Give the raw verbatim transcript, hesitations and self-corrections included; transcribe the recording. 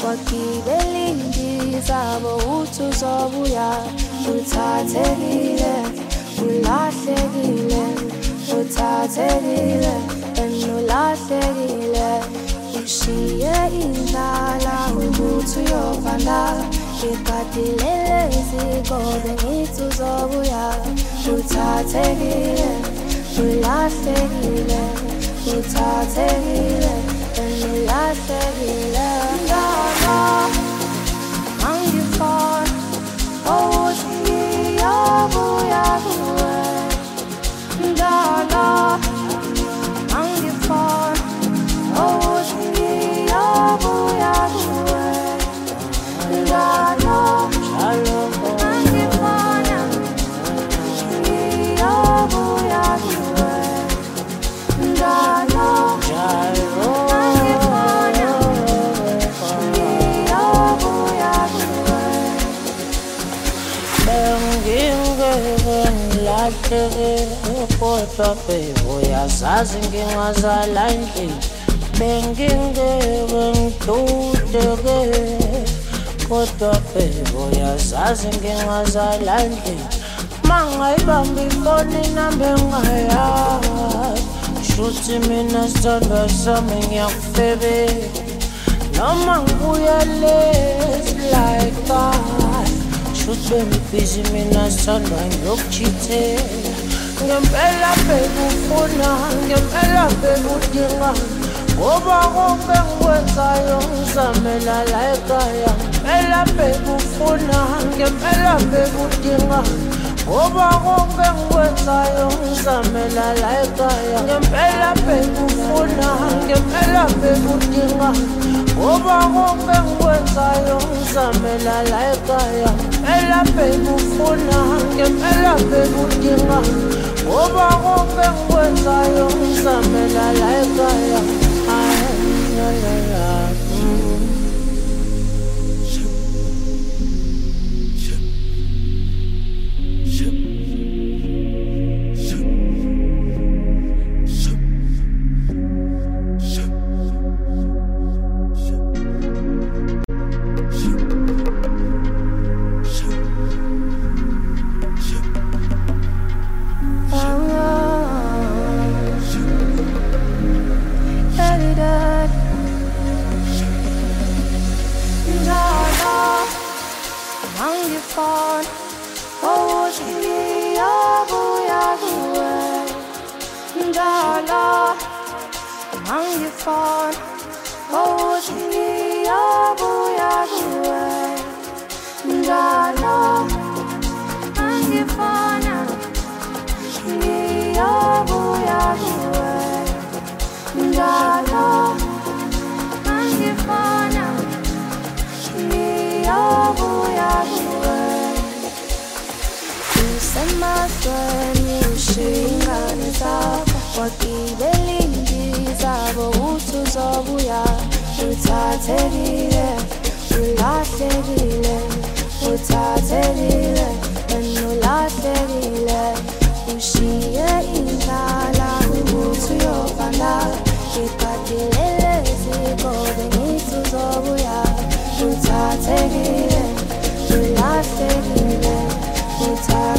wagibela indizabo uthi uzobuya uthathekile ulahlekile uthathekile enulahlekile ushiye indlala ukuthi uyovanda ngigadilele izikobe ngithi uzobuya uthathekile ulahlekile uthathekile enulahlekile ndaba angifona ukuthi ngiyobuya kuwe ndaba angifona ukuthi ngiyobuya kuwe ndaba angifona ngiyobuya kuwe ndaba kodwa bebo yazazi ngingazala endlini bengingeke ngidudeke kodwa bebo yazazi ngingazala endlini mangayibamba ifoni inamba engayazi shuthi mina sithandwa sami ngiyakufebe noma ngibuya late like that shuthi bengibhizi mina sithandwa ngiyokuchithela ngempela bekufuna ngempela bekudinga ngoba konke ngikwenzayo ngizamela la ekhaya ngempela bekufuna ngempela bekudinga ngoba konke ngikwenzayo ngizamela la ekhaya ngempela bekufuna ngempela bekudinga ngoba konke ngikwenzayo ngizamela la ekhaya ngempela bekufuna ngempela bekudinga ngoba konke ngikwenzayo ngizamela la ekhaya wagibela indizabo uthi uzobuya uthathekile ulahlekile uthathekile enulahlekile ushiye indlala ukuthi uyovanda ngigadilele izikobe ngithi uzobuya uthathekile ulahlekile uthathekile